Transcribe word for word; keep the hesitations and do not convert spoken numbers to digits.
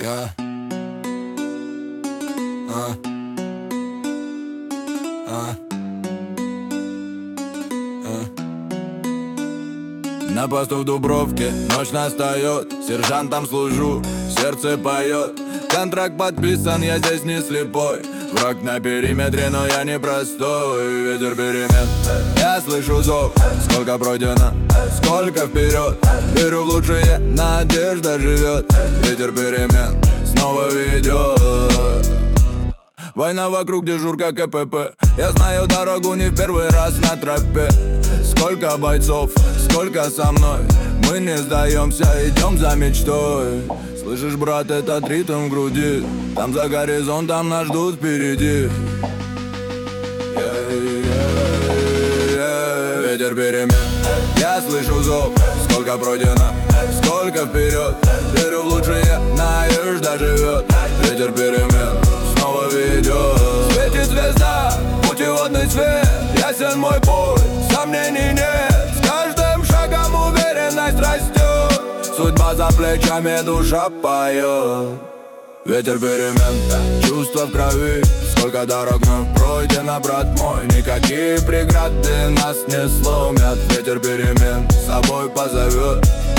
Yeah. Uh. Uh. Uh. На посту в Дубровке ночь настает, сержантом служу, сердце поет. Контракт подписан, я здесь не слепой. Враг на периметре, но я не простой. Ветер перемен, я слышу зов. Сколько пройдено, сколько вперед. Верю в лучшее, надежда живет. Ветер перемен снова ведет. Война вокруг, дежурка КПП. Я знаю дорогу не в первый раз на тропе. Сколько бойцов, сколько со мной. Мы не сдаемся, идем за мечтой. Слышишь, брат, этот ритм в груди. Там за горизонтом нас ждут впереди. yeah, yeah, yeah. Ветер перемен, я слышу зов. Сколько пройдено, сколько вперед. Верю в лучшее, надежда живет. Ветер перемен снова ведет. Светит звезда, путеводный свет. Ясен мой путь, сомнений нет. С каждым шагом уверенность растет. Судьба за плечами, душа поет. Ветер перемен, чувства в крови. Сколько дорог вновь пройдено, брат мой. Никакие преграды нас не сломят. Ветер перемен с собой позовет.